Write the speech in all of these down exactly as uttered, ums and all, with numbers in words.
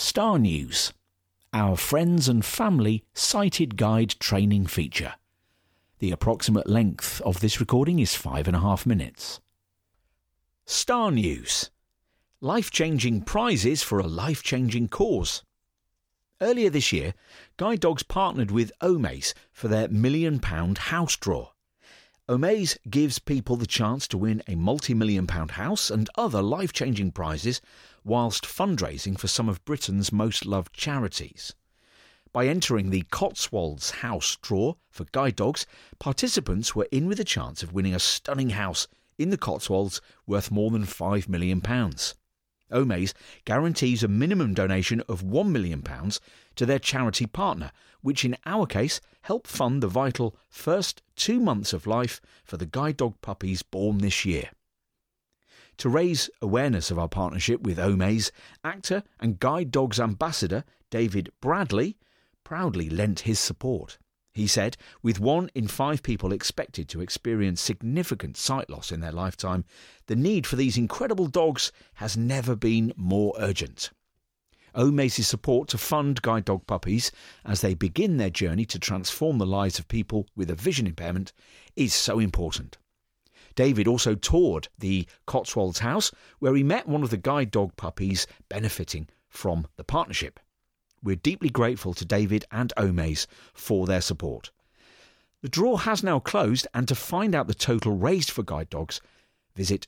Star News, our friends and family sighted guide training feature. The approximate length of this recording is five and a half minutes. Star News, life-changing prizes for a life-changing cause. Earlier this year, Guide Dogs partnered with Omaze for their Million Pound House Draw. Omaze gives people the chance to win a multi-million pound house and other life-changing prizes whilst fundraising for some of Britain's most loved charities. By entering the Cotswolds House Draw for Guide Dogs, participants were in with a chance of winning a stunning house in the Cotswolds worth more than five million pounds. Omaze guarantees a minimum donation of one million pounds to their charity partner, which in our case helped fund the vital first two months of life for the guide dog puppies born this year. To raise awareness of our partnership with Omaze, actor and Guide Dogs ambassador David Bradley proudly lent his support. He said, with one in five people expected to experience significant sight loss in their lifetime, the need for these incredible dogs has never been more urgent. Omaze's support to fund guide dog puppies as they begin their journey to transform the lives of people with a vision impairment is so important. David also toured the Cotswolds house, where he met one of the guide dog puppies benefiting from the partnership. We're deeply grateful to David and Omaze for their support. The draw has now closed, and to find out the total raised for Guide Dogs, visit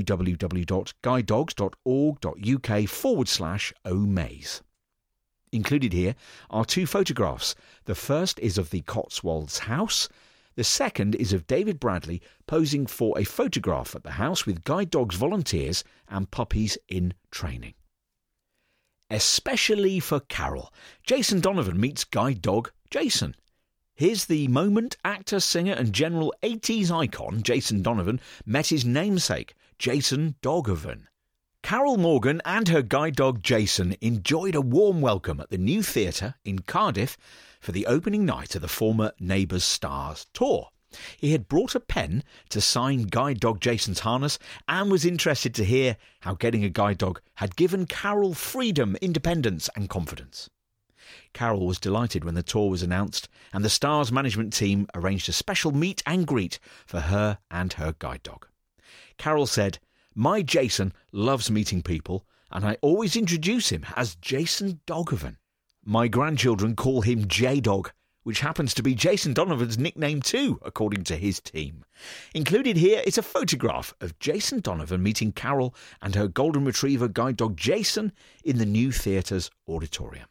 www.guidedogs.org.uk forward slash Omaze. Included here are two photographs. The first is of the Cotswolds house. The second is of David Bradley posing for a photograph at the house with Guide Dogs volunteers and puppies in training. Especially for Carol, Jason Donovan meets guide dog Jason. Here's the moment actor, singer and general eighties icon Jason Donovan met his namesake, Jason Dogovan. Carol Morgan and her guide dog Jason enjoyed a warm welcome at the new theatre in Cardiff for the opening night of the former Neighbours Stars tour. He had brought a pen to sign guide dog Jason's harness and was interested to hear how getting a guide dog had given Carol freedom, independence and confidence. Carol was delighted when the tour was announced, and the Stars management team arranged a special meet and greet for her and her guide dog. Carol said, "My Jason loves meeting people, and I always introduce him as Jason Dogovan. My grandchildren call him J-Dog, which happens to be Jason Donovan's nickname too, according to his team." Included here is a photograph of Jason Donovan meeting Carol and her golden retriever guide dog Jason in the new theatre's auditorium.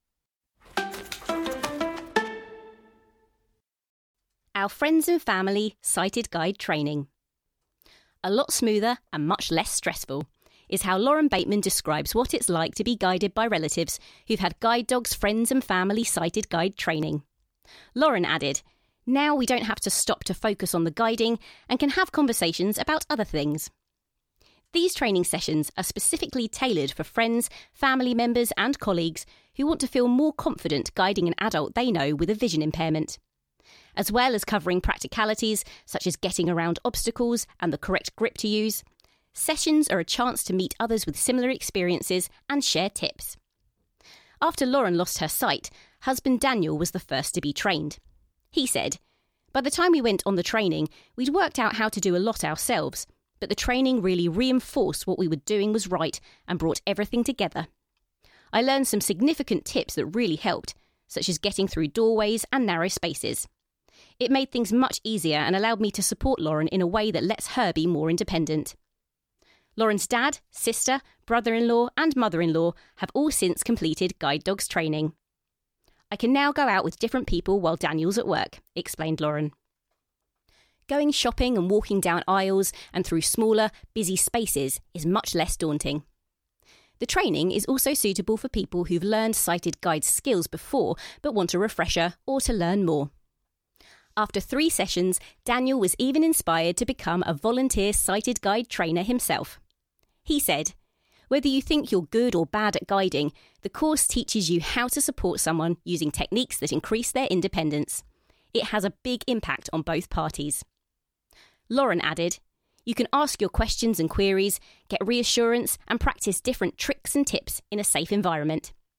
Our friends and family sighted guide training. A lot smoother and much less stressful is how Lauren Bateman describes what it's like to be guided by relatives who've had Guide Dogs friends and family sighted guide training. Lauren added, "Now we don't have to stop to focus on the guiding and can have conversations about other things." These training sessions are specifically tailored for friends, family members and colleagues who want to feel more confident guiding an adult they know with a vision impairment. As well as covering practicalities such as getting around obstacles and the correct grip to use, sessions are a chance to meet others with similar experiences and share tips. After Lauren lost her sight, husband Daniel was the first to be trained. He said, "By the time we went on the training, we'd worked out how to do a lot ourselves, but the training really reinforced what we were doing was right and brought everything together. I learned some significant tips that really helped, such as getting through doorways and narrow spaces. It made things much easier and allowed me to support Lauren in a way that lets her be more independent." Lauren's dad, sister, brother-in-law and mother-in-law have all since completed Guide Dogs training. "I can now go out with different people while Daniel's at work," explained Lauren. Going shopping and walking down aisles and through smaller, busy spaces is much less daunting. The training is also suitable for people who've learned sighted guide skills before but want a refresher or to learn more. After three sessions, Daniel was even inspired to become a volunteer sighted guide trainer himself. He said, "Whether you think you're good or bad at guiding, the course teaches you how to support someone using techniques that increase their independence. It has a big impact on both parties." Lauren added, "You can ask your questions and queries, get reassurance and practice different tricks and tips in a safe environment.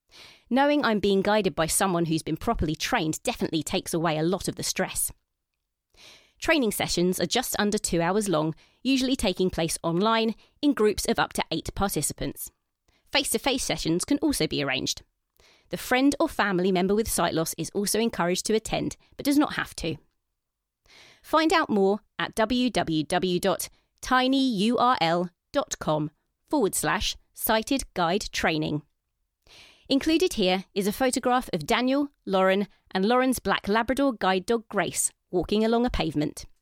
Knowing I'm being guided by someone who's been properly trained definitely takes away a lot of the stress. Training sessions are just under two hours long, usually taking place online in groups of up to eight participants. Face-to-face sessions can also be arranged. The friend or family member with sight loss is also encouraged to attend, but does not have to. Find out more at www.tinyurl.com forward slash sighted guide training. Included here is a photograph of Daniel, Lauren, and Lauren's black Labrador guide dog Grace walking along a pavement.